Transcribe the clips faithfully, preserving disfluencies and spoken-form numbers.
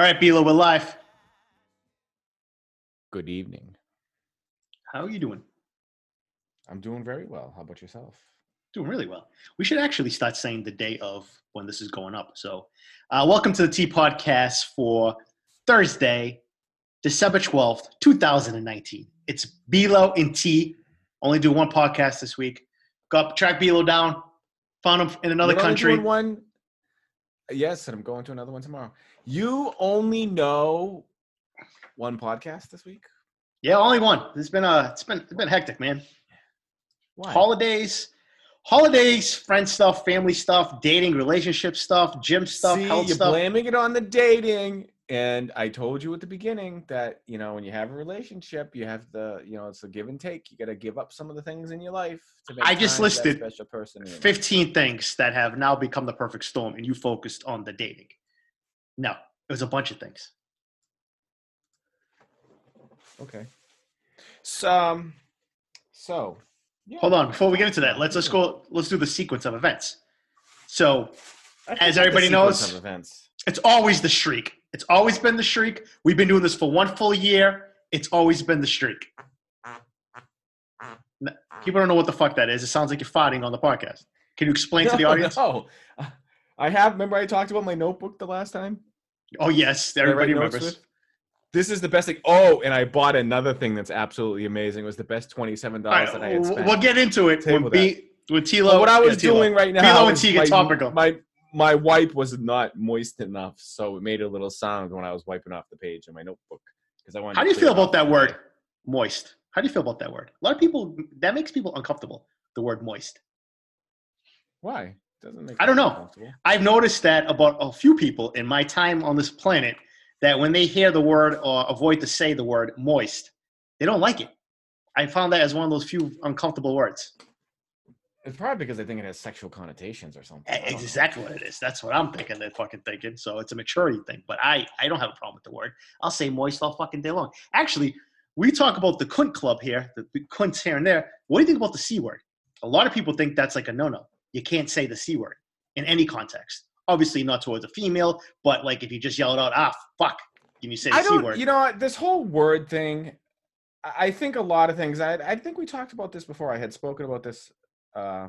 All right, Bila, we're live. Good evening. How are you doing? I'm doing very well. How about yourself? Doing really well. We should actually start saying the day of when this is going up. So, uh, welcome to the T Podcast for Thursday, December twelfth, twenty nineteen. It's Bilo and T. Only do one podcast this week. Got track Bilo down. Found him in another You're only country. doing one. Yes, and I'm going to another one tomorrow. You only know one podcast this week? Yeah, only one. It's been uh, it's been it's been hectic, man. Why? Holidays, holidays, friend stuff, family stuff, dating, relationship stuff, gym stuff, See, health you're stuff. blaming it on the dating. And I told you at the beginning that, you know, when you have a relationship, you have the, you know, it's a give and take. You got to give up some of the things in your life to make I just time for that listed special person in your life. fifteen things that have now become the perfect storm, and you focused on the dating. No, it was a bunch of things. Okay. So, um, so yeah. Hold on, before we get into that, let's let's go. Let's do the sequence of events. So, as everybody knows, events. It's always the streak. It's always been the streak. We've been doing this for one full year. It's always been the streak. People don't know what the fuck that is. It sounds like you're farting on the podcast. Can you explain no, to the audience? No, I have. Remember, I talked about my notebook the last time. Oh yes, everybody remembers. With? This is the best thing. Oh, and I bought another thing that's absolutely amazing. It was the best twenty-seven dollars right, that I had spent. We'll get into it when B, with Tilo. Well, what I was yeah, doing right now, Tilo and T get my, topical. My my wipe was not moist enough, so it made a little sound when I was wiping off the page in my notebook. Because I wanted. How do you feel about that word, moist? How do you feel about that word? A lot of people, that makes people uncomfortable. The word moist. Why? Doesn't make I don't know. I've noticed that about a few people in my time on this planet, that when they hear the word or avoid to say the word moist, they don't like it. I found that as one of those few uncomfortable words. It's probably because they think it has sexual connotations or something. Exactly what it is. That's what I'm thinking. They're fucking thinking. So it's a maturity thing. But I, I don't have a problem with the word. I'll say moist all fucking day long. Actually, we talk about the cunt club here, the, the cunts here and there. What do you think about the C word? A lot of people think that's like a no-no. You can't say the C word in any context. Obviously not towards a female, but like if you just yell it out, ah, fuck, can you say the I don't, C word? You know what, this whole word thing, I think a lot of things, I, I think we talked about this before. I had spoken about this uh,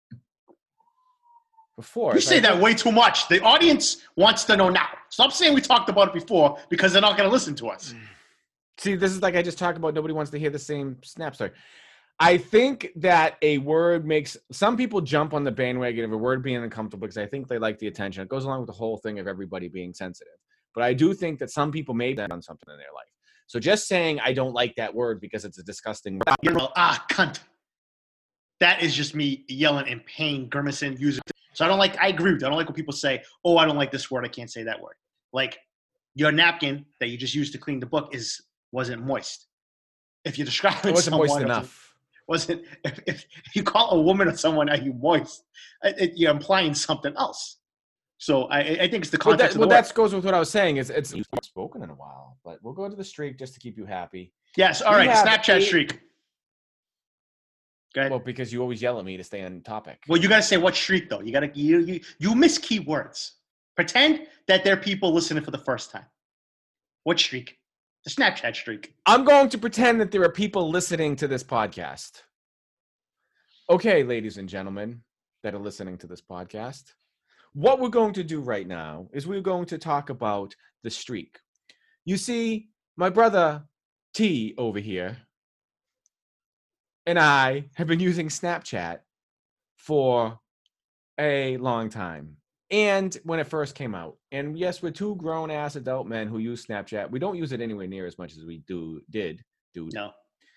before. You say that way too much. The audience wants to know now. Stop saying we talked about it before because they're not going to listen to us. See, this is like I just talked about. Nobody wants to hear the same snap story. I think that a word makes some people jump on the bandwagon of a word being uncomfortable because I think they like the attention. It goes along with the whole thing of everybody being sensitive. But I do think that some people may have done something in their life. So just saying I don't like that word because it's a disgusting word. You're, ah, cunt. That is just me yelling in pain, grimacing, using. So I don't like, I agree with you. I don't like when people say, oh, I don't like this word. I can't say that word. Like your napkin that you just used to clean the book is wasn't moist. If you're describing it wasn't someone, moist enough. Wasn't if, if you call a woman or someone are you moist, it, you're implying something else. So I, I think it's the context. Well, that, of the well that goes with what I was saying. Is it's you've spoken in a while, but we'll go to the streak just to keep you happy. Yes, all we right. Snapchat eight, streak. Go ahead. Well, because you always yell at me to stay on topic. Well, you gotta say what streak though. You gotta you you you miss key words. Pretend that there are people listening for the first time. What streak? The Snapchat streak. I'm going to pretend that there are people listening to this podcast. Okay, ladies and gentlemen that are listening to this podcast, what we're going to do right now is we're going to talk about the streak. You see, my brother T over here and I have been using Snapchat for a long time. And when it first came out, and yes, we're two grown-ass adult men who use Snapchat. We don't use it anywhere near as much as we do did, dude. No.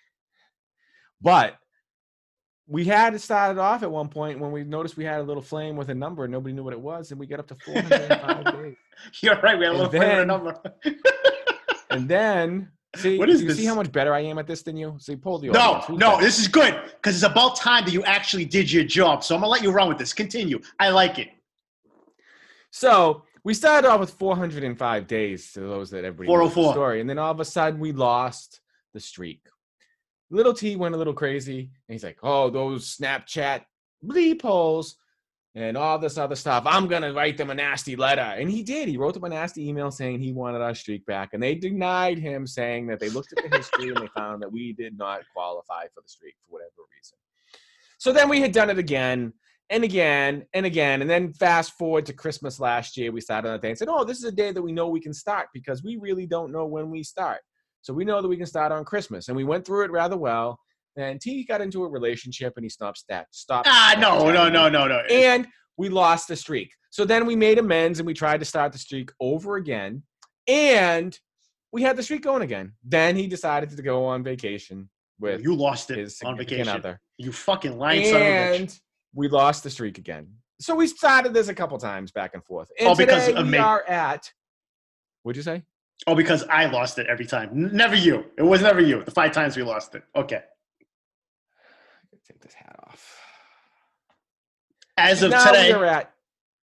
But we had started off at one point when we noticed we had a little flame with a number and nobody knew what it was, and we got up to four hundred five days. You're right, we had a little then, flame with a number. And then, see, what is you this? see how much better I am at this than you? See, pull the No, audience. Who's no, better? This is good because it's about time that you actually did your job. So I'm gonna let you run with this. Continue. I like it. So we started off with four hundred five days to those that everybody four oh knows the four story. And then all of a sudden we lost the streak. Little T went a little crazy. And he's like, oh, those Snapchat bleep holes. and all this other stuff. I'm going to write them a nasty letter. And he did. He wrote them a nasty email saying he wanted our streak back. And they denied him, saying that they looked at the history and they found that we did not qualify for the streak for whatever reason. So then we had done it again and again and again. And then fast forward to Christmas last year, we started on a day and said, oh, this is a day that we know we can start because we really don't know when we start. So we know that we can start on Christmas. And we went through it rather well. And T got into a relationship and he stopped stat. Stopped. Ah, no, no, no, no, no. And we lost the streak. So then we made amends and we tried to start the streak over again. And we had the streak going again. Then he decided to go on vacation with you lost it his on vacation. Other. You fucking lying son of a bitch. And we lost the streak again. So we started this a couple times back and forth. And oh, because today of we me. are at. What'd you say? Oh, because I lost it every time. N- never you. It was never you. The five times we lost it. Okay. Take this hat off. As of now today, we're at,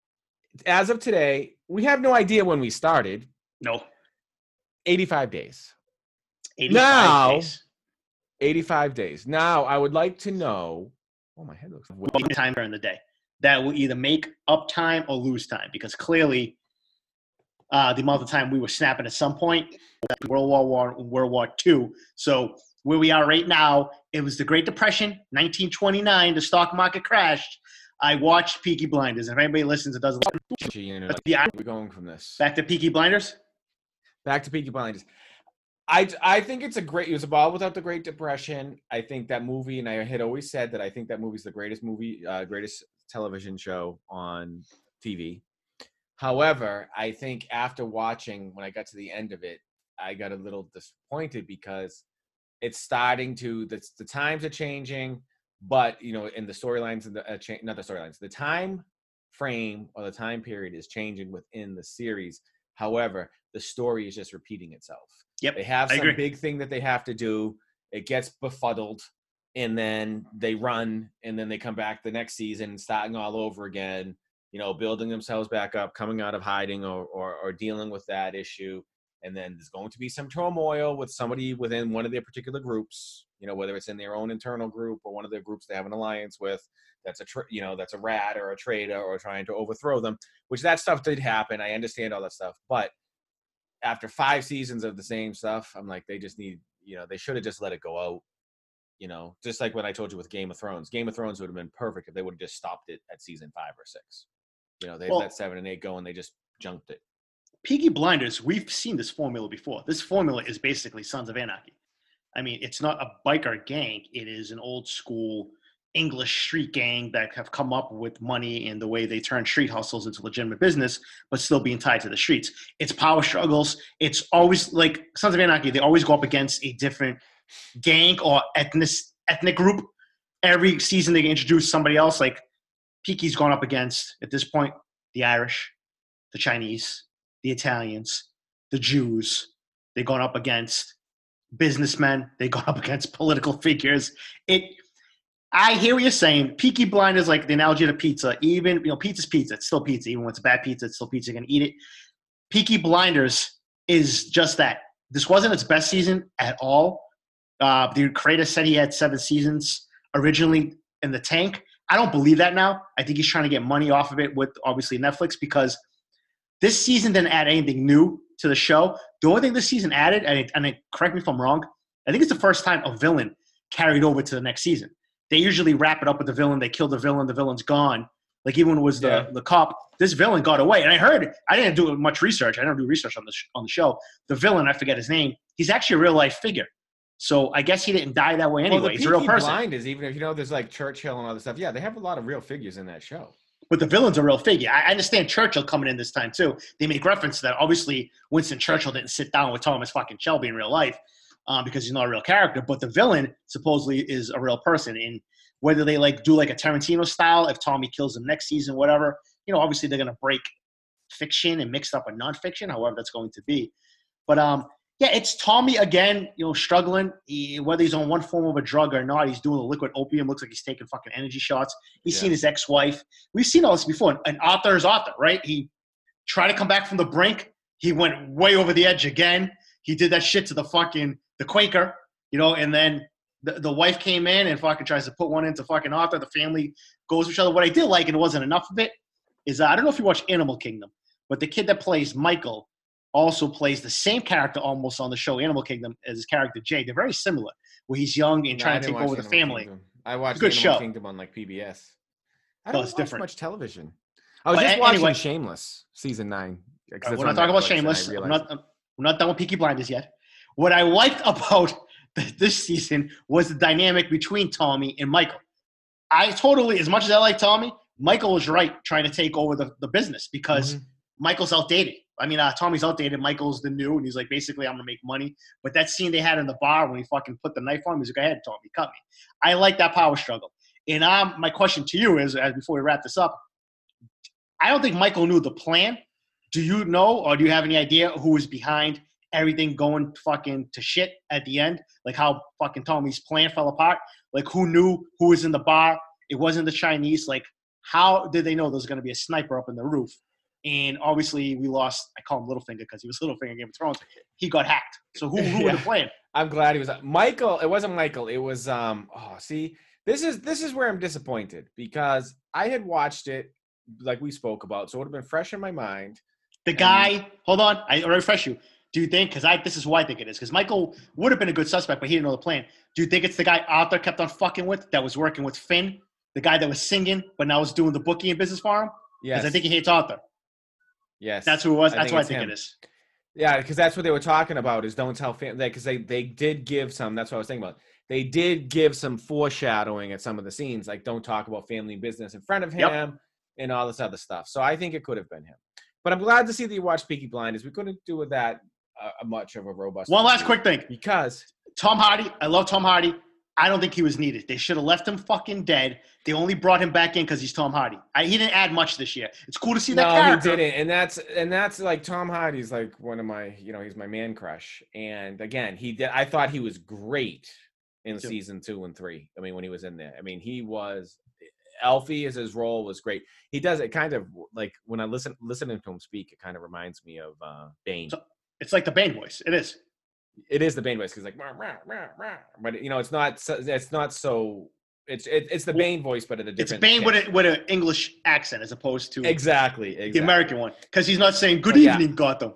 as of today, we have no idea when we started. No. eighty-five days. eighty-five now, days. eighty-five days. Now, I would like to know. Oh, my head looks. Time during the day that will either make up time or lose time because clearly, uh, the amount of time we were snapping at some point, World War One, World War Two. So where we are right now, it was the Great Depression, nineteen twenty-nine. The stock market crashed. I watched Peaky Blinders. If anybody listens, it doesn't. You know, yeah, we're going from this back to Peaky Blinders. Back to Peaky Blinders. I, I think it's a great. It was a ball without the Great Depression. I think that movie, and I had always said that I think that movie's the greatest movie, uh, greatest television show on T V. However, I think after watching, when I got to the end of it, I got a little disappointed because it's starting to the, the times are changing, but you know, in the storylines and the uh, cha- not the storylines, the time frame or the time period is changing within the series. However, the story is just repeating itself. Yep, they have I some agree. big thing that they have to do. It gets befuddled, and then they run, and then they come back the next season, starting all over again. You know, building themselves back up, coming out of hiding, or or, or dealing with that issue. And then there's going to be some turmoil with somebody within one of their particular groups, you know, whether it's in their own internal group or one of their groups they have an alliance with, that's a, tr- you know, that's a rat or a traitor or trying to overthrow them, which that stuff did happen. I understand all that stuff. But after five seasons of the same stuff, I'm like, they just need, you know, they should have just let it go out, you know, just like what I told you with Game of Thrones. Game of Thrones would have been perfect if they would have just stopped it at season five or six. You know, they well, let seven and eight go and they just junked it. Peaky Blinders, we've seen this formula before. This formula is basically Sons of Anarchy. I mean, it's not a biker gang. It is an old school English street gang that have come up with money and the way they turn street hustles into legitimate business, but still being tied to the streets. It's power struggles. It's always like Sons of Anarchy. They always go up against a different gang or ethnic ethnic group. Every season they introduce somebody else. Like Peaky's gone up against, at this point, the Irish, the Chinese, the Italians, the Jews. They've gone up against businessmen. They've gone up against political figures. It. I hear what you're saying. Peaky Blinders, like the analogy to pizza. Even, you know, pizza's pizza. It's still pizza. Even when it's a bad pizza, it's still pizza. You're going to eat it. Peaky Blinders is just that. This wasn't its best season at all. Uh, the creator said he had seven seasons originally in the tank. I don't believe that now. I think he's trying to get money off of it with, obviously, Netflix, because this season didn't add anything new to the show. The only thing this season added, and, it, and it, correct me if I'm wrong, I think it's the first time a villain carried over to the next season. They usually wrap it up with the villain. They kill the villain. The villain's gone. Like even when it was the, yeah. the cop, this villain got away. And I heard, I didn't do much research. I don't do research on the, sh- on the show. The villain, I forget his name, he's actually a real life figure. So I guess he didn't die that way anyway. Well, the he's a real person. Blinders, even if you know there's like Churchill and all this stuff, yeah, they have a lot of real figures in that show. But the villain's a real figure. I understand Churchill coming in this time too. They make reference to that. Obviously, Winston Churchill didn't sit down with Thomas fucking Shelby in real life um, because he's not a real character. But the villain supposedly is a real person. And whether they like do like a Tarantino style, if Tommy kills him next season, whatever, you know, obviously they're gonna break fiction and mix up a nonfiction, however that's going to be. But um, yeah, it's Tommy again, you know, struggling. He, whether he's on one form of a drug or not, he's doing the liquid opium. Looks like he's taking fucking energy shots. He's yeah. seen his ex-wife. We've seen all this before. And Arthur is Arthur, right? He tried to come back from the brink. He went way over the edge again. He did that shit to the fucking the Quaker, you know, and then the, the wife came in and fucking tries to put one into fucking Arthur. The family goes with each other. What I did like, and it wasn't enough of it, is uh, I don't know if you watch Animal Kingdom, but the kid that plays Michael also plays the same character almost on the show Animal Kingdom as his character Jay. They're very similar, where he's young and No, trying I to didn't take watch over the Animal family. Kingdom. I watched good Animal show. Kingdom on like P B S. I No, don't it's watch different. much television. I was But just a- watching anyway. Shameless season nine. 'cause All right, it's we're not on talking about Netflix, and I Shameless. I'm realized not, I'm not done with Peaky Blinders yet. What I liked about th- this season was the dynamic between Tommy and Michael. I totally, as much as I like Tommy, Michael was right trying to take over the, the business because Mhm. Michael's outdated. I mean, uh, Tommy's outdated. Michael's the new, and he's like, basically, I'm going to make money. But that scene they had in the bar when he fucking put the knife on him, he's like, go ahead, Tommy, cut me. I like that power struggle. And um, my question to you is, as before we wrap this up, I don't think Michael knew the plan. Do you know, or do you have any idea who was behind everything going fucking to shit at the end? Like how fucking Tommy's plan fell apart? Like who knew who was in the bar? It wasn't the Chinese. Like how did they know there was going to be a sniper up in the roof? And obviously we lost, I call him Littlefinger because he was Littlefinger in Game of Thrones. He got hacked. So who, who Yeah. would have planned? I'm glad he was Michael. It wasn't Michael. It was um. Oh, see, this is this is where I'm disappointed because I had watched it like we spoke about, so it would have been fresh in my mind. The guy, hold on, I refresh you. Do you think, because I this is who I think it is, because Michael would have been a good suspect, but he didn't know the plan. Do you think it's the guy Arthur kept on fucking with that was working with Finn, the guy that was singing but now was doing the booking and business for him? Because Yes, I think he hates Arthur. yes, That's who it was. I That's think what I it's think him. it is. Yeah, because that's what they were talking about is don't tell family because they they did give some. That's what I was thinking about. They did give some foreshadowing at some of the scenes, like don't talk about family and business in front of him Yep. and all this other stuff. So I think it could have been him. But I'm glad to see that you watched Peaky Blinders. We couldn't do with that uh, much of a robust. One last review quick thing. because Tom Hardy, I love Tom Hardy. I don't think he was needed. They should have left him fucking dead. They only brought him back in because he's Tom Hardy. I, he didn't add much this year. It's cool to see that no, character. he didn't, and that's and that's like Tom Hardy's like one of my, you know, he's my man crush. And again, he did. I thought he was great in Too. season two and three. I mean, when he was in there, I mean, he was Alfie as his role was great. He does it kind of like when I listen listening to him speak, it kind of reminds me of uh, Bane. So, it's like the Bane voice. It is. It is the Bane voice because like, rah, rah, rah, rah. But you know, it's not. So, it's not so. It's it, it's the Bane voice, but at a It's different. Bane with, pitch. a, with an English accent as opposed to Exactly, exactly. the American one, because he's not saying "Good But yeah. evening, Gotham."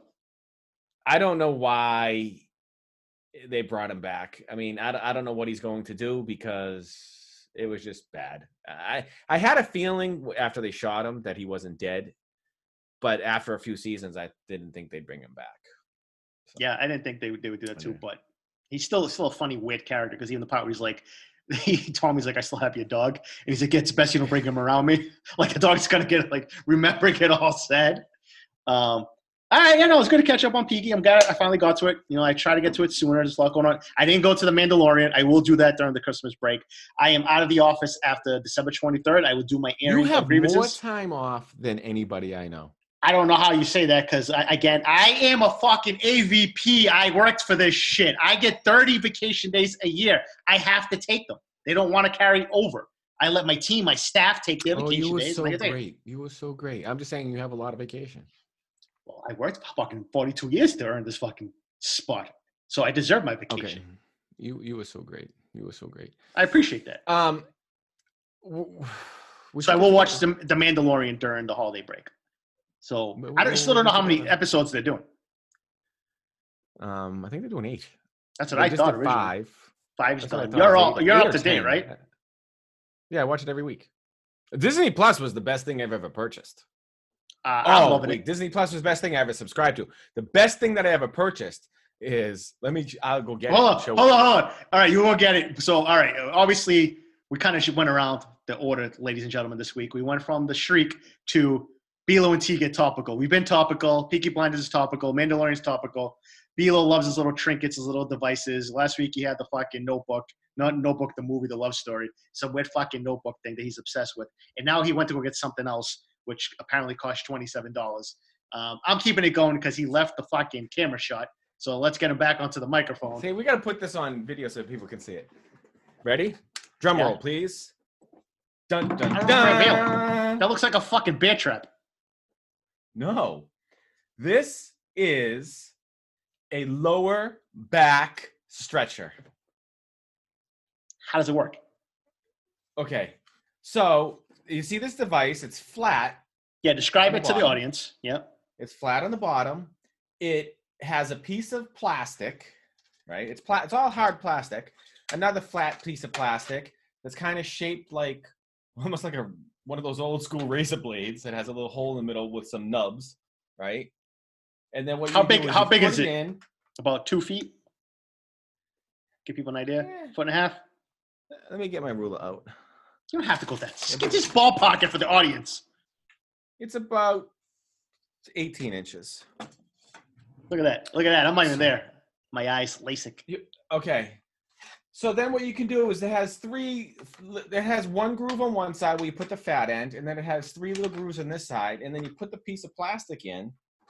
I don't know why they brought him back. I mean, I, I don't know what he's going to do because it was just bad. I I had a feeling after they shot him that he wasn't dead, but after a few seasons, I didn't think they'd bring him back. So. Yeah, I didn't think they would they would do that too, Okay. but he's still still a funny, weird character because even the part where he's like, he Tommy's like, "I still have your dog," and he's like, "It's best you don't bring him around me." Like the dog's gonna get like remembering it all sad. Um, all right, you know, it's good to catch up on Peaky. I'm glad I finally got to it. You know, I try to get to it sooner. There's a lot going on. I didn't go to the Mandalorian. I will do that during the Christmas break. I am out of the office after December twenty-third. I will do my You airing have of grievances. more time off than anybody I know. I don't know how you say that because, again, I am a fucking A V P. I worked for this shit. I get thirty vacation days a year. I have to take them. They don't want to carry over. I let my team, my staff take their Oh, vacation you were days. so and I get great. You were so great. I'm just saying you have a lot of vacation. Well, I worked fucking forty-two years to earn this fucking spot. So I deserve my vacation. Okay. You you were so great. You were so great. I appreciate that. Um. w- we So I should will get watch together. the, the Mandalorian during the holiday break. So But I don't, we'll- still don't know we'll how get many together. episodes they're doing. Um, I think they're doing eight. That's what They I just thought did originally. five. Five's That's what I done. thought. You're It was all eight- you're eight up or to date, ten. right? Yeah, I watch it every week. Disney Plus was the best thing I've ever purchased. Uh, I'm Oh, loving wait, it. Disney Plus was the best thing I ever subscribed to. The best thing that I ever purchased is let me. I'll go get Hold it. on, and show hold you. on, hold on. All right, you won't get it. So, all right, obviously, we kind of went around the order, ladies and gentlemen, this week. We went from the Shriek to Bilo and T get topical. We've been topical. Peaky Blinders is topical. Mandalorian's topical. Bilo loves his little trinkets, his little devices. Last week, he had the fucking Notebook. Not Notebook, the movie, the love story. Some weird fucking Notebook thing that he's obsessed with. And now he went to go get something else, which apparently cost twenty-seven dollars. Um, I'm keeping it going because he left the fucking camera shot. So let's get him back onto the microphone. See, we got to put this on video so people can see it. Ready? Drum Yeah. roll, please. Dun dun I don't know if I dun. That looks like a fucking bear trap. No, this is a lower back stretcher. How does it work? Okay. So you see this device, it's flat. Yeah, describe the it to the bottom. audience. Yep. It's flat on the bottom. It has a piece of plastic, right? It's pla- it's all hard plastic. Another flat piece of plastic that's kind of shaped like almost like a one of those old school razor blades that has a little hole in the middle with some nubs, right? And then what How you big? do is How you big put is it? in. About two feet. Give people an idea. Eh. Foot and a half. Let me get my ruler out. You don't have to go that. Just get this ballpark it for the audience. It's about eighteen inches. Look at that. Look at that. I'm not even there. My eyes LASIK. You, okay. So then what you can do is it has three, it has one groove on one side where you put the fat end, and then it has three little grooves on this side, and then you put the piece of plastic in,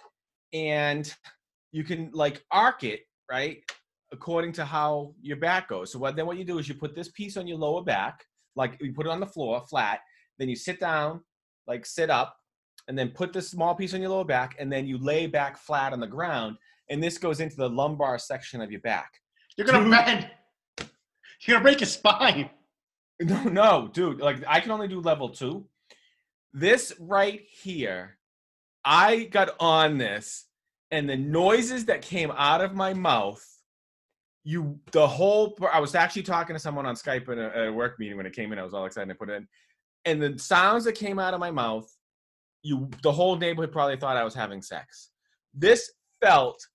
and you can like arc it, right, according to how your back goes. So what, then what you do is you put this piece on your lower back, like you put it on the floor flat, then you sit down, like sit up, and then put this small piece on your lower back, and then you lay back flat on the ground, and this goes into the lumbar section of your back. You're gonna bend. You're gonna break your spine. No, no, dude. Like I can only do level two. This right here, I got on this, and the noises that came out of my mouth, you, the whole. I was actually talking to someone on Skype in a, at a work meeting when it came in. I was all excited to put it in, and the sounds that came out of my mouth, you, the whole neighborhood probably thought I was having sex. This felt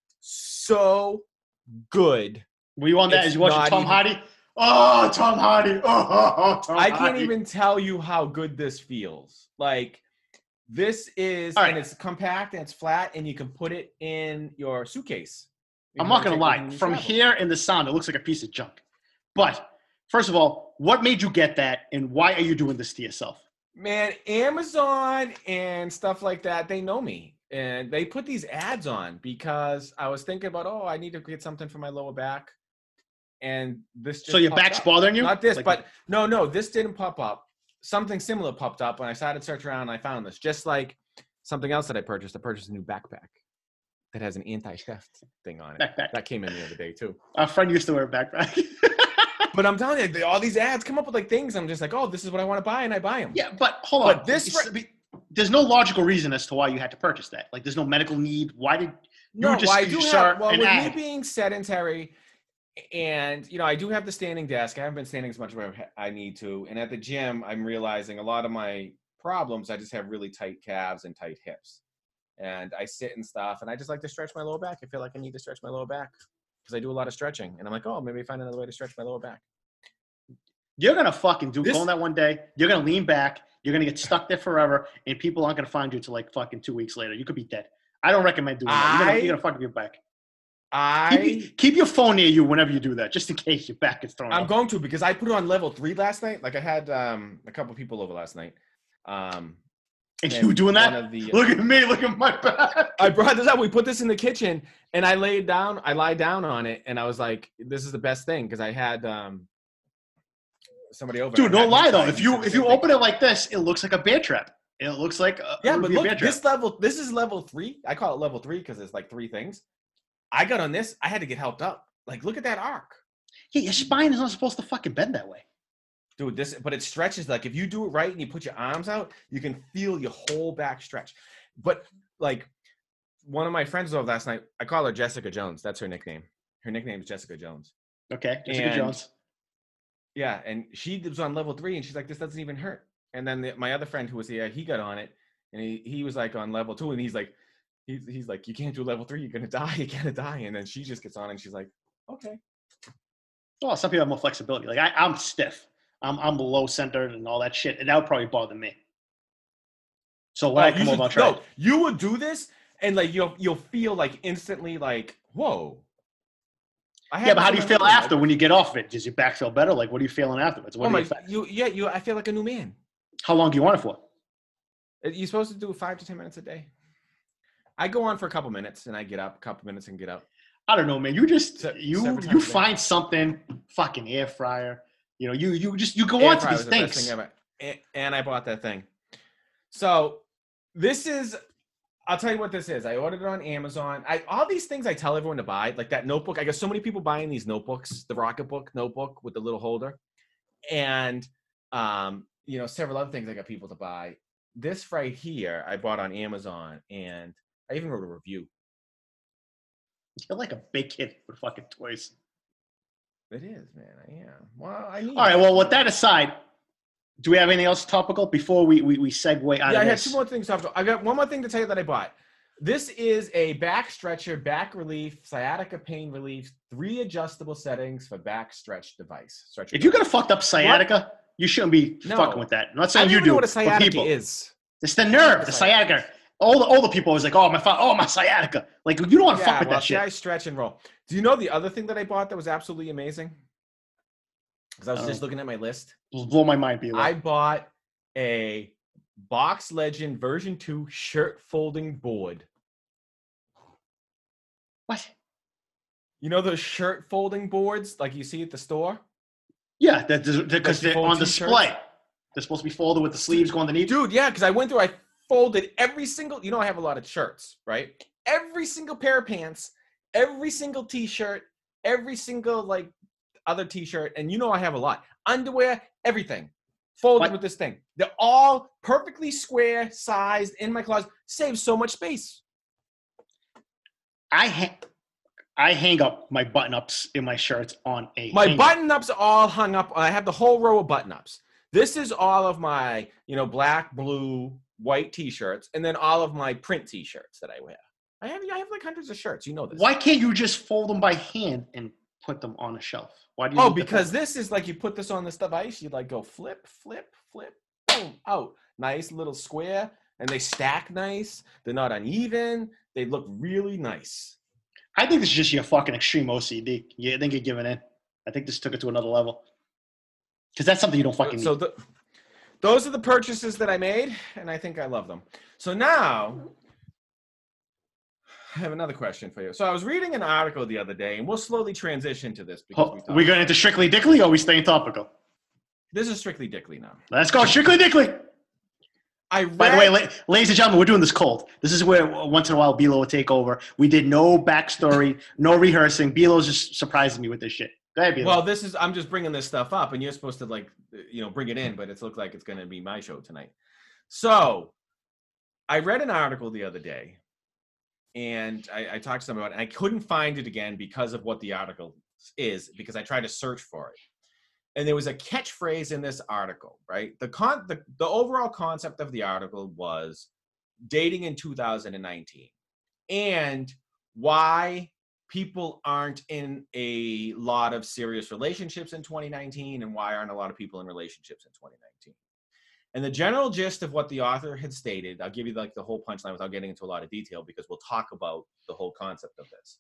so good. Were you on that It's as you watching not Tom even- Hardy? Oh, Tom Hardy. Oh, oh, oh Tom I Hardy. can't even tell you how good this feels. Like this is, All right. and it's compact and it's flat, and you can put it in your suitcase. You I'm can not gonna take it lie. when you From travel. here in the sound, it looks like a piece of junk. But first of all, what made you get that, and why are you doing this to yourself? Man, Amazon and stuff like that, they know me. And they put these ads on because I was thinking about, oh, I need to get something for my lower back. And this just So your popped back's up. bothering you? Not this, Like- but no, no, this didn't pop up. Something similar popped up when I started searching around and I found this. Just like something else that I purchased. I purchased a new backpack that has an anti-theft thing on it. Backpack. That came in the other day too. Our friend used to wear a backpack. But I'm telling you, they- all these ads come up with like things. I'm just like, oh, this is what I want to buy, and I buy them. Yeah, but hold But on. this It's- there's no logical reason as to why you had to purchase that. Like, there's no medical need. Why did you No, just well, I you do saw have, well, an with ad? me being sedentary, and you know, I do have the standing desk. I haven't been standing as much as I need to, and at the gym, I'm realizing a lot of my problems. I just have really tight calves and tight hips, and I sit and stuff, and I just like to stretch my lower back. I feel like I need to stretch my lower back because I do a lot of stretching, and I'm like, oh, maybe find another way to stretch my lower back. You're gonna fucking do This- go on that one day. You're gonna lean back. You're gonna get stuck there forever, and people aren't gonna find you until like fucking two weeks later. You could be dead. I don't recommend doing that. You're gonna, I- you're gonna fuck your back. I Keep, keep your phone near you whenever you do that, just in case your back is thrown I'm off. going to because I put it on level three last night. Like I had um, a couple people over last night. Um, And and you doing that? one of the- Look at me. Look at my back. I brought this up. We put this in the kitchen, and I laid down. I lied down on it, and I was like, "This is the best thing," because I had um, somebody over. Dude, and I don't had him lie though. try it, If and he you said the if same you thing. open it like this, it looks like a bear trap. It looks like a, yeah, it would but be a look, bear trap. this level, this is level three. I call it level three because it's like three things. I got on this. I had to get helped up. Like, look at that arc. Yeah, your spine is not supposed to fucking bend that way. Dude, this, but it stretches. Like if you do it right and you put your arms out, you can feel your whole back stretch. But like one of my friends was over last night, I call her Jessica Jones. That's her nickname. Her nickname is Jessica Jones. Okay, Jessica And- Jones. Yeah, and she was on level three, and she's like, "This doesn't even hurt." And then the, my other friend who was here, he got on it, and he he was like on level two, and he's like, he's he's like, "You can't do level three. You're gonna die. You're gonna die." And then she just gets on, and she's like, "Okay." Well, some people have more flexibility. Like I, I'm stiff. I'm I'm low centered and all that shit, and that would probably bother me. So when Oh, I you come should- over, I'll try. no, you would do this, and like you'll you'll feel like instantly like, "Whoa." I Yeah, had but how this do you on my feel room, after like, when you get off it? Does your back feel better? Like, what are you feeling afterwards? What Oh do my, you feel? you yeah, you. I feel like a new man. How long do you want it for? You're supposed to do five to ten minutes a day. I go on for a couple minutes, and I get up. A couple minutes and get up. I don't know, man. You just Se- you several you times a day. find something, fucking air fryer. You know, you you just you go Air on to fryer these was the best things. thing ever. A- And I bought that thing. So this is, I'll tell you what this is. I ordered it on Amazon. I all these things I tell everyone to buy, like that notebook. I got so many people buying these notebooks, the Rocketbook notebook with the little holder. and um, you know, several other things I got people to buy. This right here, I bought on Amazon, and I even wrote a review. You're like a big kid with fucking toys. It is, man. I am. Well, I need. All right. Well, with that aside, do we have anything else topical before we we, we segue out yeah, of I had this? two more things topical. I got one more thing to tell you that I bought. This is a back stretcher, back relief, sciatica pain relief, three adjustable settings for back stretch device. Stretcher If you device. got a fucked up sciatica, what? You shouldn't be No. fucking with that. I'm not I saying don't you even do. know what a sciatica people. is. It's the nerve, the sciatica. All the all the people always like, oh my, oh my sciatica. Like you don't want to yeah, fuck with well, that see, shit. I stretch and roll. Do you know the other thing that I bought that was absolutely amazing? Because I was Oh. just looking at my list. Blow my mind, be I bought a Box Legend version two shirt folding board. What? You know those shirt folding boards like you see at the store? Yeah, because they're, they're on display. T-shirts? They're supposed to be folded with the sleeves going underneath. Dude, yeah, because I went through, I folded every single, you know, I have a lot of shirts, right? Every single pair of pants, every single t-shirt, every single like other t-shirt, and you know I have a lot. Underwear, everything. Folded what? With this thing. They're all perfectly square sized in my closet. Saves so much space. I ha- I hang up my button-ups in my shirts on a My hanger. button-ups are all hung up. I have the whole row of button-ups. This is all of my, you know, black, blue, white t-shirts, and then all of my print t-shirts that I wear. I have I have like hundreds of shirts. You know this. Why can't you just fold them by hand and put them on a shelf? Why do you? Oh, because this is like you put this on this device. You like go flip, flip, flip, boom, out. Nice little square, and they stack nice. They're not uneven. They look really nice. I think this is just your fucking extreme O C D. Yeah, I think you're giving in. I think this took it to another level. Because that's something you don't fucking so need. The, those are the purchases that I made, and I think I love them. So now, I have another question for you. So I was reading an article the other day, and we'll slowly transition to this. Because oh, we, we going into Strictly Dickly, or are we staying topical? This is Strictly Dickly now. Let's go, Strictly Dickly! I read, By the way, la- ladies and gentlemen, we're doing this cold. This is where once in a while Bilo will take over. We did no backstory, no rehearsing. Bilo's just surprising me with this shit. Go ahead, Bilo. Well, this is I'm just bringing this stuff up, and you're supposed to like, you know, bring it in, but it looks like it's going to be my show tonight. So, I read an article the other day, and I, I talked to somebody about it, and I couldn't find it again because of what the article is, because I tried to search for it. And there was a catchphrase in this article, right? The con the, the overall concept of the article was dating in two thousand nineteen and why people aren't in a lot of serious relationships in twenty nineteen and why aren't a lot of people in relationships in twenty nineteen. And the general gist of what the author had stated, I'll give you like the whole punchline without getting into a lot of detail because we'll talk about the whole concept of this.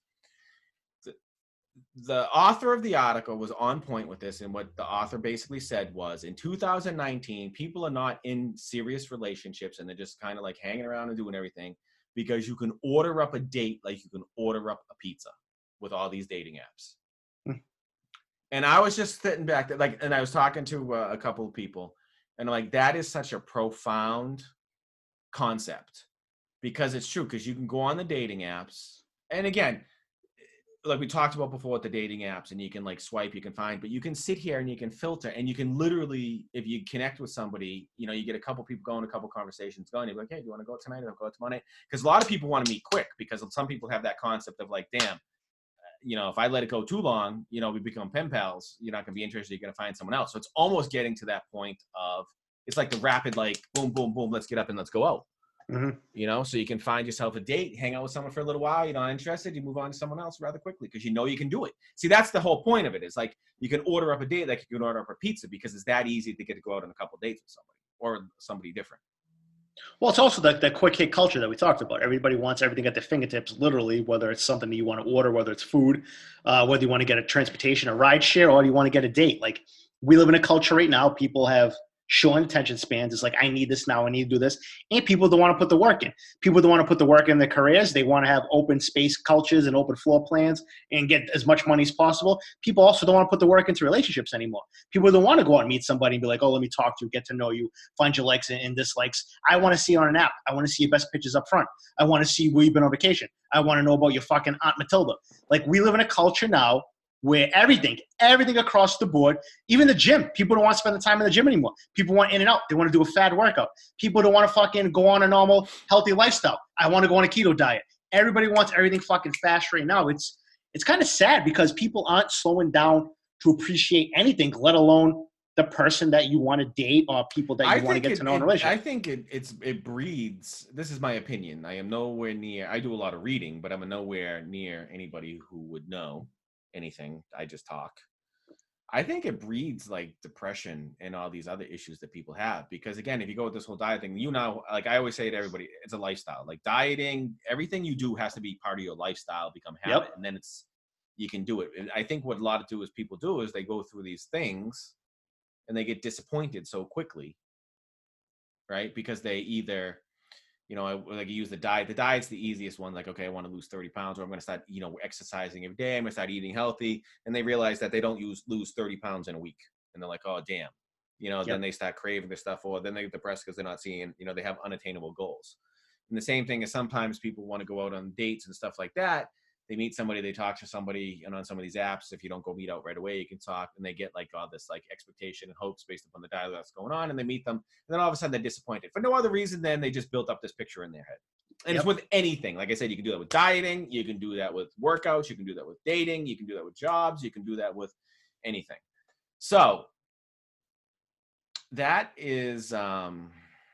The author of the article was on point with this, and what the author basically said was in two thousand nineteen, people are not in serious relationships and they're just kind of like hanging around and doing everything because you can order up a date like you can order up a pizza with all these dating apps. Hmm. And I was just sitting back there, like, and I was talking to uh, a couple of people, and I'm like, that is such a profound concept because it's true, because you can go on the dating apps, and again, like we talked about before with the dating apps, and you can like swipe, you can find, but you can sit here and you can filter, and you can literally, if you connect with somebody, you know, you get a couple people going, a couple conversations going, you're like, hey, do you want to go tonight or go tomorrow? Because a lot of people want to meet quick, because some people have that concept of like, damn, you know, if I let it go too long, you know, we become pen pals, you're not going to be interested, you're going to find someone else. So it's almost getting to that point of, it's like the rapid, like, boom, boom, boom, let's get up and let's go out. Mm-hmm. You know, so you can find yourself a date, hang out with someone for a little while, you're not interested, you move on to someone else rather quickly because you know you can do it. See, that's the whole point of it. It's like you can order up a date like you can order up a pizza because it's that easy to get to go out on a couple of dates with somebody or somebody different. Well, it's also that, that quick hit culture that we talked about. Everybody wants everything at their fingertips, literally, whether it's something that you want to order, whether it's food, uh, whether you want to get a transportation, a ride share, or you want to get a date. Like, we live in a culture right now, people have showing attention spans. It's like, I need this now, I need to do this. And people don't want to put the work in. People don't want to put the work in their careers. They want to have open space cultures and open floor plans and get as much money as possible. People also don't want to put the work into relationships anymore. People don't want to go out and meet somebody and be like, oh, let me talk to you, get to know you, find your likes and dislikes. I want to see you on an app. I want to see your best pictures up front. I want to see where you've been on vacation. I want to know about your fucking Aunt Matilda. Like, we live in a culture now where everything, everything across the board, even the gym, people don't want to spend the time in the gym anymore. People want in and out. They want to do a fad workout. People don't want to fucking go on a normal, healthy lifestyle. I want to go on a keto diet. Everybody wants everything fucking fast right now. It's it's kind of sad because people aren't slowing down to appreciate anything, let alone the person that you want to date or people that you want to get it, to know in a it, relationship. I think it it's it breeds. This is my opinion. I am nowhere near. I do a lot of reading, but I'm nowhere near anybody who would know anything. I just talk. I think it breeds like depression and all these other issues that people have. Because again, if you go with this whole diet thing, you know, like I always say to everybody, it's a lifestyle. Like dieting, everything you do has to be part of your lifestyle, become habit, Yep. and then it's you can do it. And I think what a lot of do is people do is they go through these things and they get disappointed so quickly, right? Because they either, you know, like you use the diet. The diet's the easiest one. Like, okay, I want to lose thirty pounds, or I'm going to start, you know, exercising every day. I'm going to start eating healthy. And they realize that they don't use lose thirty pounds in a week. And they're like, oh, damn. You know, yep. Then they start craving their stuff, or then they get depressed because they're not seeing, you know, they have unattainable goals. And the same thing is sometimes people want to go out on dates and stuff like that. They meet somebody, they talk to somebody, and on some of these apps, if you don't go meet out right away, you can talk, and they get like all this like expectation and hopes based upon the dialogue that's going on, and they meet them, and then all of a sudden they're disappointed for no other reason than they just built up this picture in their head. And yep. It's with anything. Like I said, you can do that with dieting, you can do that with workouts, you can do that with dating, you can do that with jobs, you can do that with anything. So that is um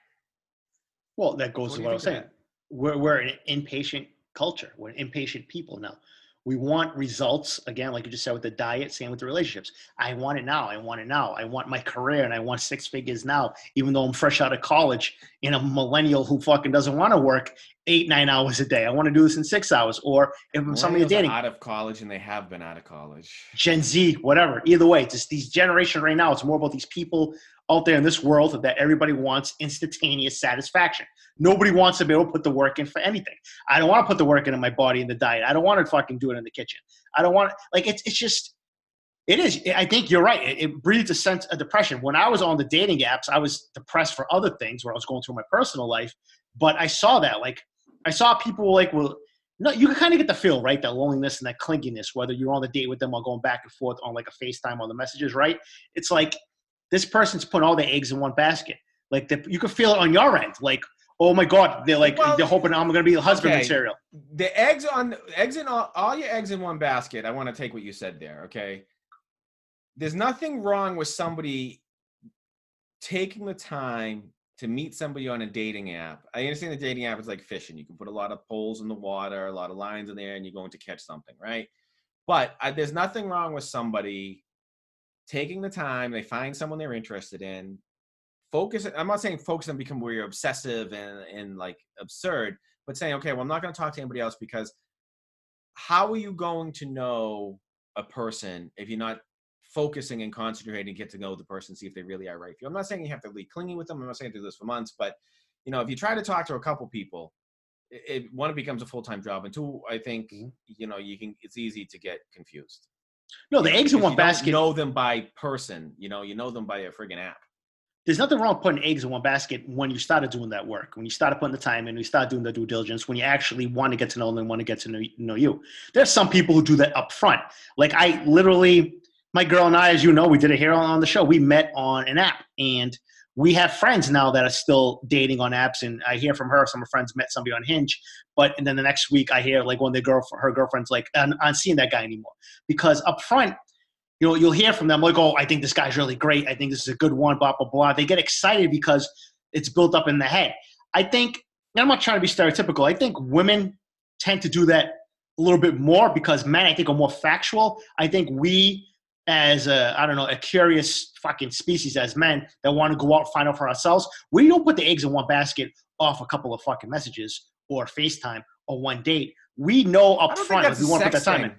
well, that goes to what I was saying. We're we're an impatient culture. We're impatient people now. We want results, again, like you just said with the diet, same with the relationships. I want it now. I want it now. I want my career and I want six figures now, even though I'm fresh out of college and a millennial who fucking doesn't want to work eight, nine hours a day. I want to do this in six hours. Or if I'm somebody dating. Out of college, and they have been out of college. Gen Z, whatever. Either way, just these generation right now, it's more about these people out there in this world that everybody wants instantaneous satisfaction. Nobody wants to be able to put the work in for anything. I don't want to put the work in in my body in the diet. I don't want to fucking do it in the kitchen. I don't want like it's it's just it is. I think you're right. It, it breeds a sense of depression. When I was on the dating apps, I was depressed for other things where I was going through my personal life. But I saw that like I saw people like well. No, you can kind of get the feel, right? That loneliness and that clinginess, whether you're on the date with them or going back and forth on like a FaceTime on the messages, right? It's like this person's putting all their eggs in one basket. Like the, you can feel it on your end. Like, oh my God, they're like well, they're hoping I'm going to be the husband okay. material. The eggs on eggs in all, all your eggs in one basket. I want to take what you said there. Okay, there's nothing wrong with somebody taking the time to meet somebody on a dating app. I understand the dating app is like fishing. You can put a lot of poles in the water, a lot of lines in there, and you're going to catch something, right? But I, there's nothing wrong with somebody taking the time, they find someone they're interested in, focus. I'm not saying focus and become where you're obsessive and, and like absurd, but saying, okay, well, I'm not going to talk to anybody else because how are you going to know a person if you're not focusing and concentrating to get to know the person, see if they really are right for you? I'm not saying you have to be clingy with them. I'm not saying do this for months, but you know, if you try to talk to a couple people, it, it one, it becomes a full-time job, and two, I think mm-hmm. you know, you can. It's easy to get confused. No, the eggs in one basket. You know them by person. You know, you know them by a friggin' app. There's nothing wrong with putting eggs in one basket when you started doing that work, when you started putting the time in, when you start doing the due diligence, when you actually want to get to know them and want to get to know, know you. There's some people who do that up front. Like I literally, my girl and I, as you know, we did it here on, on the show. We met on an app, and we have friends now that are still dating on apps. And I hear from her, some of her friends met somebody on Hinge, but and then the next week I hear like one of the girl, her girlfriends like, I'm not seeing that guy anymore, because up front, you know, you'll hear from them like, oh, I think this guy's really great. I think this is a good one, blah, blah, blah. They get excited because it's built up in the head. I think, and I'm not trying to be stereotypical, I think women tend to do that a little bit more because men, I think, are more factual. I think we, as a, I don't know, a curious fucking species as men that want to go out and find out for ourselves, we don't put the eggs in one basket off a couple of fucking messages or FaceTime or one date. We know up front if we want to put that time in.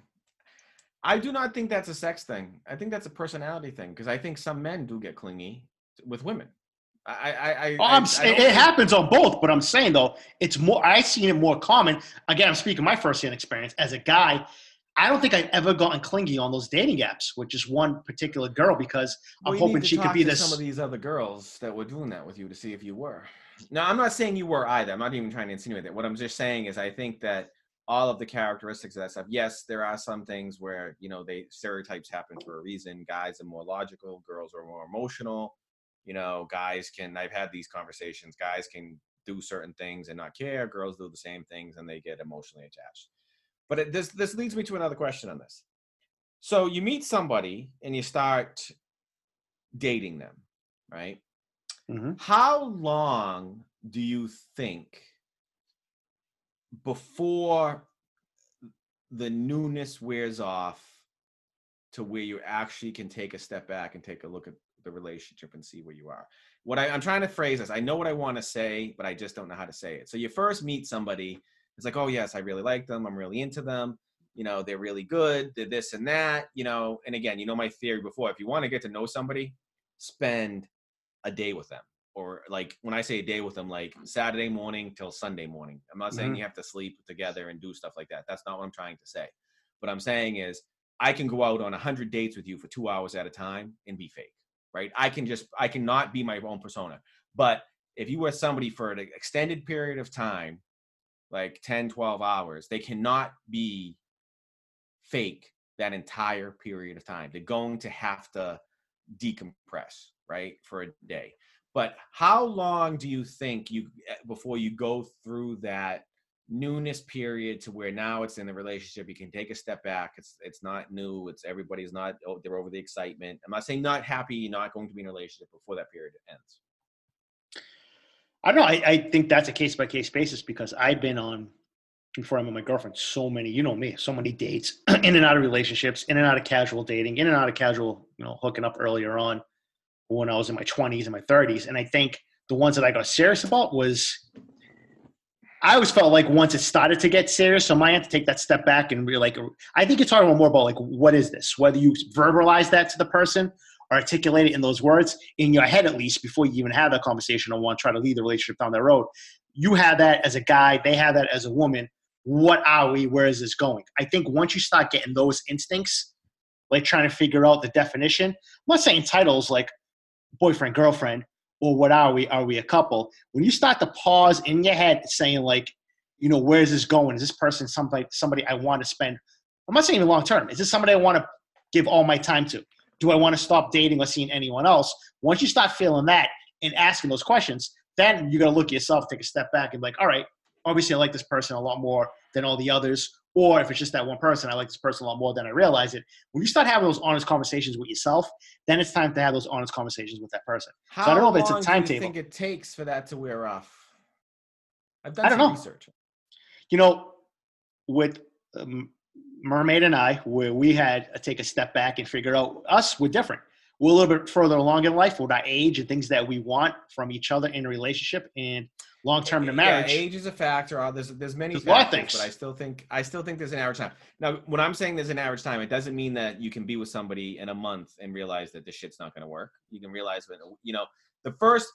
I do not think that's a sex thing. I think that's a personality thing, because I think some men do get clingy with women. I, I, I, oh, I'm, I, I it think... happens on both, but I'm saying though, it's more. I've seen it more common. Again, I'm speaking my firsthand experience as a guy. I don't think I've ever gotten clingy on those dating apps with just one particular girl because well, I'm hoping she could be to this. Some of these other girls that were doing that with you to see if you were. Now, I'm not saying you were either. I'm not even trying to insinuate that. What I'm just saying is, I think that all of the characteristics of that stuff. Yes, there are some things where, you know, they stereotypes happen for a reason. Guys are more logical, girls are more emotional. You know, guys can, I've had these conversations, guys can do certain things and not care. Girls do the same things and they get emotionally attached. But it, this this leads me to another question on this. So you meet somebody and you start dating them, right? Mm-hmm. How long do you think before the newness wears off to where you actually can take a step back and take a look at the relationship and see where you are? What I, I'm trying to phrase this, I know what I want to say, but I just don't know how to say it. So you first meet somebody, it's like, oh yes, I really like them, I'm really into them, you know, they're really good, they're this and that, you know, and again, you know my theory before, if you want to get to know somebody, spend a day with them. Or like when I say a day with them, like Saturday morning till Sunday morning. I'm not saying Mm-hmm. you have to sleep together and do stuff like that. That's not what I'm trying to say. What I'm saying is I can go out on a hundred dates with you for two hours at a time and be fake, right? I can just, I cannot be my own persona. But if you were somebody for an extended period of time, like ten, twelve hours, they cannot be fake that entire period of time. They're going to have to decompress, right, for a day. But how long do you think you before you go through that newness period to where now it's in the relationship, you can take a step back, it's it's not new, it's everybody's not, oh, they're over the excitement. I'm not saying not happy, you're not going to be in a relationship before that period ends. I don't know. I, I think that's a case by case basis because I've been on, before I met my girlfriend, so many, you know me, so many dates, in and out of relationships, in and out of casual dating, in and out of casual, you know, hooking up earlier on when I was in my twenties and my thirties. And I think the ones that I got serious about was, I always felt like once it started to get serious, so I might have to take that step back and be like, I think you're talking more about like, what is this? Whether you verbalize that to the person or articulate it in those words in your head, at least before you even have that conversation or want to try to lead the relationship down that road. You have that as a guy, they have that as a woman. What are we? Where is this going? I think once you start getting those instincts, like trying to figure out the definition, I'm not saying titles like boyfriend, girlfriend, or what are we? Are we a couple? When you start to pause in your head saying like, you know, where is this going? Is this person somebody, somebody I want to spend? I'm not saying long term. Is this somebody I want to give all my time to? Do I want to stop dating or seeing anyone else? Once you start feeling that and asking those questions, then you got to look at yourself, take a step back and be like, all right, obviously I like this person a lot more than all the others. Or if it's just that one person, I like this person a lot more than I realize it. When you start having those honest conversations with yourself, then it's time to have those honest conversations with that person. How so I don't know if it's a long do timetable. you think it takes for that to wear off? I've done I don't some know. research. You know, with um, Mermaid and I, where we had to take a step back and figure out us, we're different. We're a little bit further along in life with our age and things that we want from each other in a relationship and long-term in a marriage. Yeah, age is a factor. There's there's many There's factors, but I still think I still think there's an average time. Now, when I'm saying there's an average time, it doesn't mean that you can be with somebody in a month and realize that this shit's not going to work. You can realize that, you know, the first,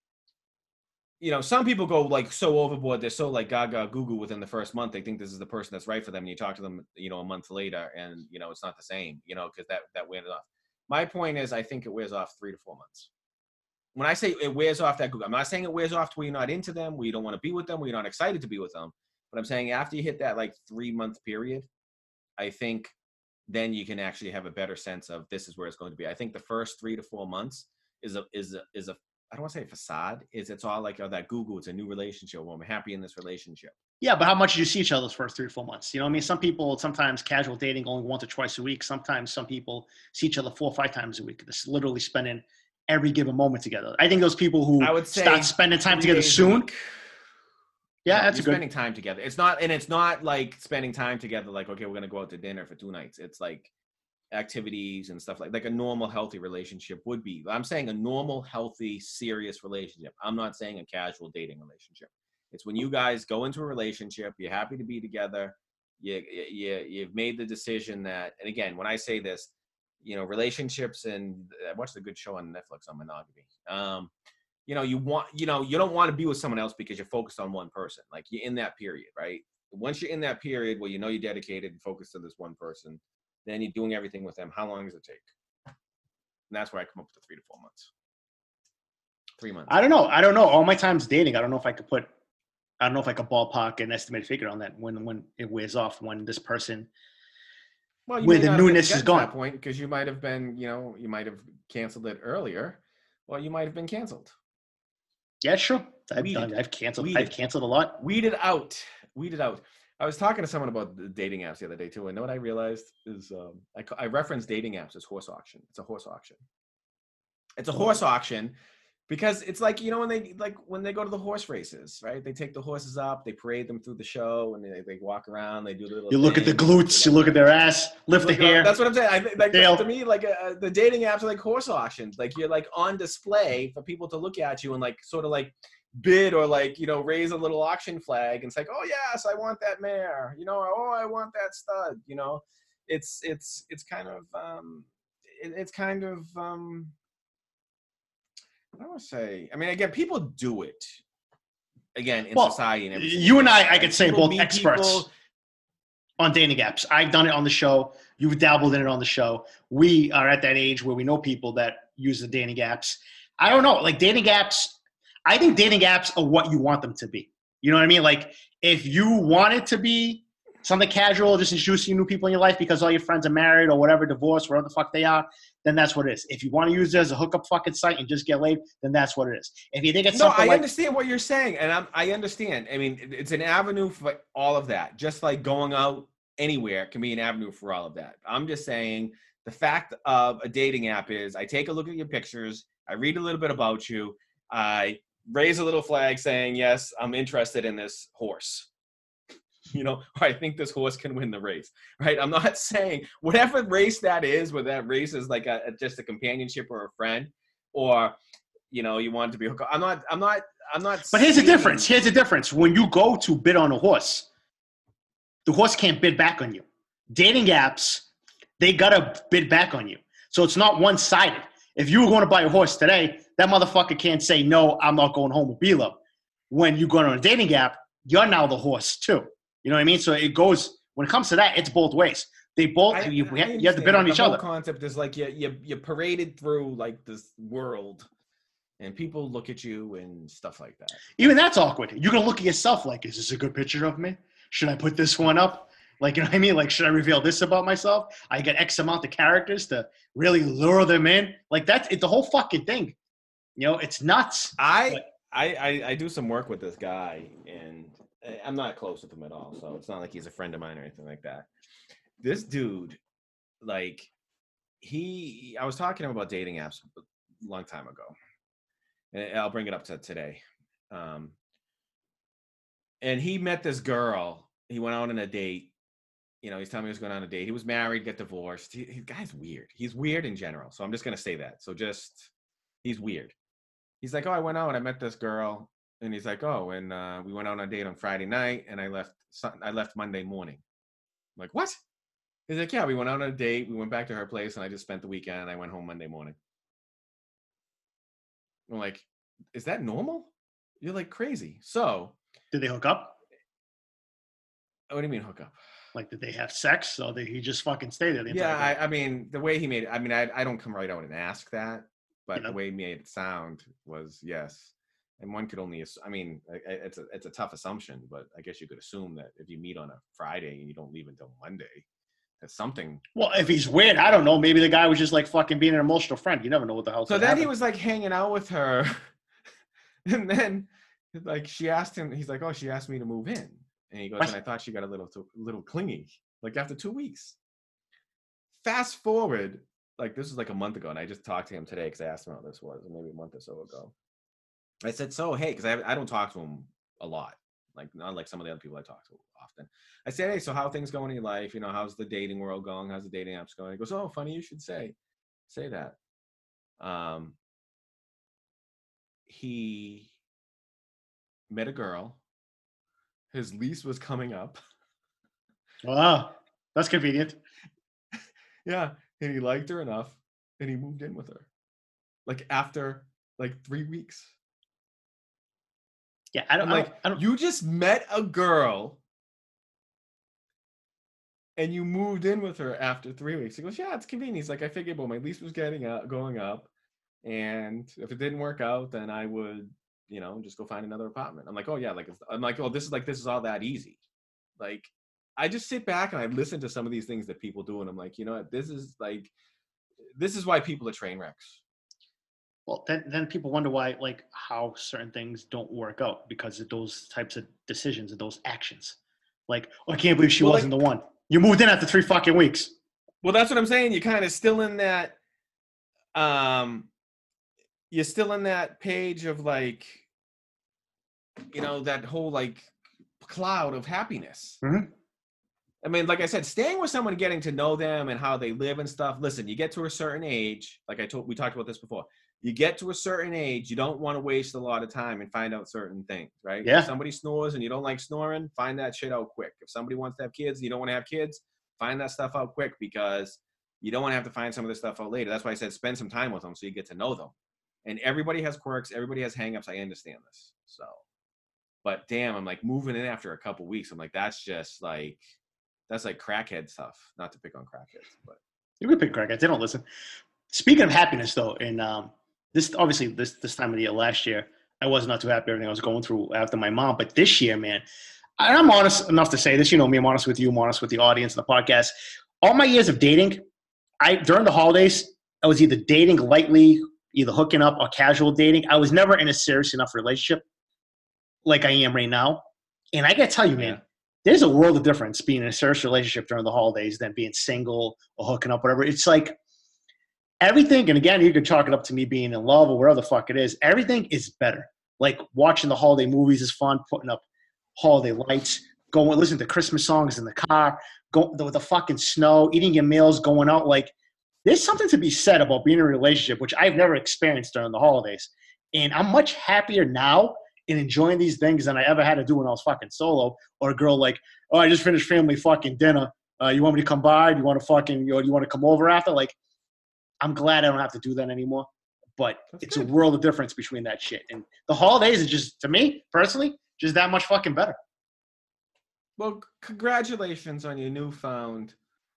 you know, some people go like so overboard. They're so like gaga goo-goo within the first month. They think this is the person that's right for them. And you talk to them, you know, a month later and, you know, it's not the same, you know, because that, that wears off. My point is, I think it wears off three to four months. When I say it wears off that goo, I'm not saying it wears off to where you're not into them, where you don't want to be with them, where you're not excited to be with them. But I'm saying after you hit that like three month period, I think then you can actually have a better sense of this is where it's going to be. I think the first three to four months is a, is a, is a, I don't want to say a facade, is it's all like, oh, that Google, it's a new relationship. Well, I'm happy in this relationship. Yeah, but how much did you see each other those first three to four months? You know what I mean? Some people, sometimes casual dating only once or twice a week. Sometimes some people see each other four or five times a week. They're literally spending every given moment together. I think those people who I would say start spending time together soon. Yeah, no, that's you're a good. Spending time together. It's not, and it's not like spending time together like, okay, we're going to go out to dinner for two nights. It's like activities and stuff like like a normal healthy relationship would be. I'm saying a normal healthy serious relationship. I'm not saying a casual dating relationship. It's when you guys go into a relationship, you're happy to be together, you you you've made the decision that, and again, when I say this, you know, relationships, and I watched a good show on Netflix on monogamy. Um, you know, you want, you know, you don't want to be with someone else because you're focused on one person. Like you're in that period, right? Once you're in that period where you know you're dedicated and focused on this one person, then you're doing everything with them. How long does it take? And that's where I come up with the three to four months. Three months. I don't know. I don't know. All my times dating, I don't know if I could put I don't know if I could ballpark an estimated figure on that when when it wears off, when this person, Well, you where may the not have newness gotten is to gone. that point because you might have been, you know, you might have canceled it earlier, or you might have been canceled. Yeah, sure. I've Weeded. done. I've canceled. Weeded. I've canceled a lot. Weeded out. Weeded out. I was talking to someone about the dating apps the other day too, and know what I realized is um, I, I reference dating apps as horse auction. It's a horse auction. It's a horse auction because it's like, you know, when they like when they go to the horse races, right? They take the horses up, they parade them through the show, and they, they walk around, they do the little. You look at the things, glutes, you look at their ass, lift the Look at- hair. That's what I'm saying. I think, like, Tail. to me, like uh, the dating apps are like horse auctions. Like you're like on display for people to look at you and like sort of like bid or like, you know, raise a little auction flag. And it's like, oh yes, I want that mare. You know, oh, I want that stud. You know, it's it's it's kind of um, it, it's kind of um, I don't want to say. I mean, again, people do it again in Well, society. And everything. you and I, I Right? could say People both meet experts people- on dating apps. I've done it on the show. You've dabbled in it on the show. We are at that age where we know people that use the dating apps. I don't know. Like dating apps, I think dating apps are what you want them to be. You know what I mean? Like if you want it to be something casual, just introducing new people in your life because all your friends are married or whatever, divorced, whatever the fuck they are, then that's what it is. If you want to use it as a hookup fucking site and just get laid, then that's what it is. If you think it's no, something I like, understand what you're saying, and I'm, I understand. I mean, it's an avenue for all of that. Just like going out anywhere can be an avenue for all of that. I'm just saying the fact of a dating app is I take a look at your pictures, I read a little bit about you, I raise a little flag saying, yes, I'm interested in this horse. You know, I think this horse can win the race, right? I'm not saying whatever race that is, whether that race is like a, just a companionship or a friend, or, you know, you want to be hooked up. I'm not, I'm not, I'm not. but here's the saying- difference. Here's the difference. When you go to bid on a horse, the horse can't bid back on you. Dating apps, they gotta bid back on you. So it's not one-sided. If you were going to buy a horse today, that motherfucker can't say, no, I'm not going home with B-Love. When you go on a dating app, you're now the horse too. You know what I mean? So it goes, when it comes to that, it's both ways. They both, I, you, I you have to bid on the each whole other. concept is like you, you, you paraded through like this world and people look at you and stuff like that. Even that's awkward. You're going to look at yourself like, is this a good picture of me? Should I put this one up? Like, you know what I mean? Like, should I reveal this about myself? I get X amount of characters to really lure them in. Like, that's it, the whole fucking thing. You know, it's nuts. I, But- I, I, I do some work with this guy and I'm not close with him at all. So it's not like he's a friend of mine or anything like that. This dude, like he, I was talking to him about dating apps a long time ago. And I'll bring it up to today. Um, and he met this girl. He went out on a date. You know, he's telling me he was going on a date. He was married, got divorced. He, he guy's weird. He's weird in general. So I'm just going to say that. So just, he's weird. He's like, oh, I went out and I met this girl. And he's like, oh, and uh, we went out on a date on Friday night and I left, I left Monday morning. I'm like, what? He's like, yeah, we went out on a date. We went back to her place and I just spent the weekend and I went home Monday morning. I'm like, is that normal? You're like crazy. So. Did they hook up? What do you mean hook up? Like, did they have sex? Or did he just fucking stay there the entire Yeah, time? I, I mean, the way he made it, I mean, I, I don't come right out and ask that, but Yeah. the way he made it sound was yes. And one could only, ass- I mean, I- I- it's a, it's a tough assumption, but I guess you could assume that if you meet on a Friday and you don't leave until Monday, that's something. Well, if he's weird, I don't know. Maybe the guy was just like fucking being an emotional friend. You never know what the hell. So then he was like hanging out with her. And then like she asked him, he's like, oh, she asked me to move in. And he goes, What? and I thought she got a little, too, little clingy, like after two weeks. Fast forward, like this was like a month ago. And I just talked to him today because I asked him how this was, maybe a month or so ago. I said, so, hey, because I, I don't talk to him a lot, like not like some of the other people I talk to often. I said, hey, so how are things going in your life? You know, how's the dating world going? How's the dating apps going? He goes, oh, funny you should say, say that. Um, he met a girl. His lease was coming up. Wow, that's convenient. Yeah, and he liked her enough, and he moved in with her. Like after like three weeks. Yeah, I don't I'm I like, don't, I don't you just met a girl and you moved in with her after three weeks. He goes, yeah, it's convenient. He's like, I figured, well, my lease was getting up, going up, and if it didn't work out, then I would you know, just go find another apartment. I'm like, oh yeah, like it's, I'm like, oh, this is like this is all that easy. Like, I just sit back and I listen to some of these things that people do, and I'm like, you know what, this is like, this is why people are train wrecks. Well, then then people wonder why, like, how certain things don't work out because of those types of decisions and those actions. Like, oh, I can't believe she well, wasn't like, the one. You moved in after three fucking weeks. Well, that's what I'm saying. You're kind of still in that, um, you're still in that page of like, you know, that whole like cloud of happiness. Mm-hmm. I mean, like I said, staying with someone, getting to know them and how they live and stuff. Listen, you get to a certain age, like I told, we talked about this before. You get to a certain age, you don't want to waste a lot of time and find out certain things, right? Yeah. If somebody snores and you don't like snoring, find that shit out quick. If somebody wants to have kids and you don't want to have kids, find that stuff out quick, because you don't want to have to find some of this stuff out later. That's why I said spend some time with them so you get to know them. And everybody has quirks. Everybody has hangups. I understand this. So, but damn, I'm like moving in after a couple weeks. I'm like, that's just like, that's like crackhead stuff. Not to pick on crackheads, but. You can pick crackheads. They don't listen. Speaking of happiness, though, and um, this obviously this this time of the year last year, I was not too happy everything I was going through after my mom. But this year, man, and I'm honest enough to say this. You know me, I'm honest with you. I'm honest with the audience and the podcast. All my years of dating, I during the holidays, I was either dating lightly, either hooking up or casual dating. I was never in a serious enough relationship like I am right now. And I got to tell you, man, yeah. there's a world of difference being in a serious relationship during the holidays than being single or hooking up, whatever. It's like everything, and again, you can chalk it up to me being in love or whatever the fuck it is. Everything is better. Like watching the holiday movies is fun, putting up holiday lights, going, listening to Christmas songs in the car, going with the fucking snow, eating your meals, going out. Like, there's something to be said about being in a relationship, which I've never experienced during the holidays. And I'm much happier now in enjoying these things than I ever had to do when I was fucking solo. Or a girl like, oh, I just finished family fucking dinner. Uh, you want me to come by? Do you want to fucking, you know, do you want to come over after? Like, I'm glad I don't have to do that anymore. But That's it's good. A world of difference between that shit. And the holidays is just, to me, personally, just that much fucking better. Well, congratulations on your newfound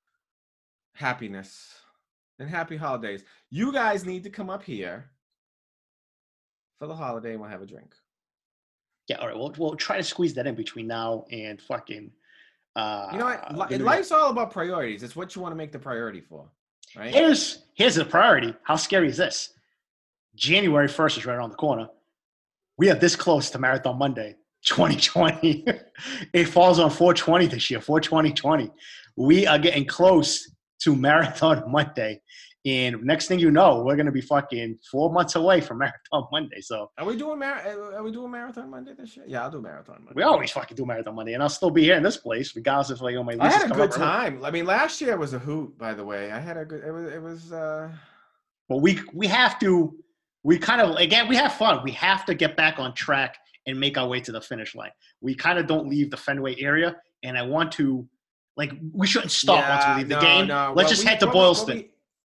happiness and happy holidays. You guys need to come up here for the holiday and we'll have a drink. Yeah, all right. We'll, we'll try to squeeze that in between now and fucking... Uh, you know what? Li- life's all about priorities. It's what you want to make the priority for, right? Here's, here's the priority. How scary is this? January first is right around the corner. We are this close to Marathon Monday, twenty twenty. It falls on four twenty this year, four twenty twenty. We are getting close to Marathon Monday. And next thing you know, we're going to be fucking four months away from Marathon Monday. So are we doing Mar- Are we doing Marathon Monday this year? Yeah, I'll do Marathon Monday. We always fucking do Marathon Monday, and I'll still be here in this place, regardless if like oh, my lease I had a good up time. I mean, last year was a hoot. By the way, I had a good. It was. It was. uh Well, we we have to. We kind of again we have fun. We have to get back on track and make our way to the finish line. We kind of don't leave the Fenway area, and I want to. Like, we shouldn't stop yeah, once we leave no, the game. No. Let's well, just we, head to well, Boylston. Well,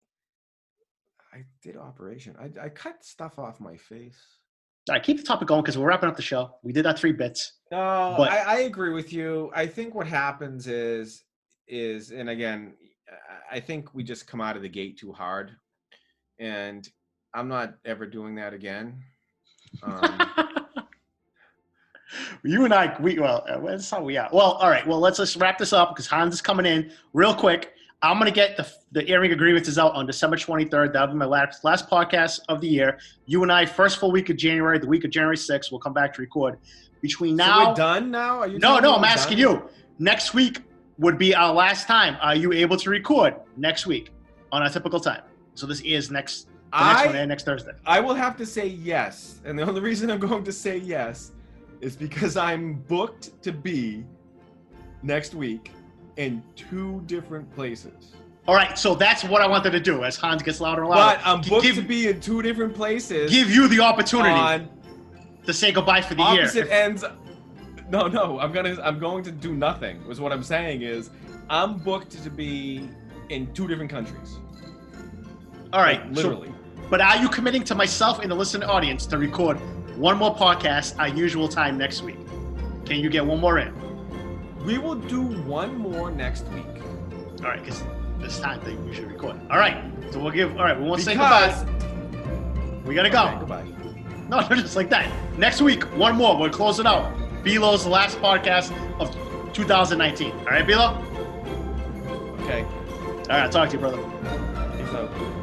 we, I did operation. I, I cut stuff off my face. All right, keep the topic going because we're wrapping up the show. We did our three bits. No, but, I, I agree with you. I think what happens is, is, and again, I think we just come out of the gate too hard. And I'm not ever doing that again. Um, you and I, we well, that's how we are. Well, all right. Well, let's let's wrap this up because Hans is coming in real quick. I'm gonna get the the airing agreements is out on December twenty-third. That'll be my last last podcast of the year. You and I, first full week of January, the week of January sixth, we'll come back to record. Between now, so we're done now. Are you no, no. I'm done? asking you. Next week would be our last time. Are you able to record next week on our typical time? So this is next. The next I, one and next Thursday. I will have to say yes. And the only reason I'm going to say yes is because I'm booked to be next week in two different places. All right, so that's what I wanted to do as Hans gets louder and louder. But I'm booked give, to be in two different places. Give you the opportunity to say goodbye for the opposite year. Opposite ends. No, no, I'm gonna. I'm going to do nothing. Is what I'm saying is, I'm booked to be in two different countries. All right, like, literally. So, but are you committing to myself and the listening audience to record one more podcast our usual time next week? Can you get one more in? We will do one more next week. All right, because this time they usually record. All right, so we'll give. All right, we won't because, say goodbye. We gotta go. Okay, goodbye. No, no, just like that. Next week, one more. We'll close it out. Belo's the last podcast of two thousand nineteen. All right, Bilo? Okay. All right, I'll talk to you, brother. Peace out.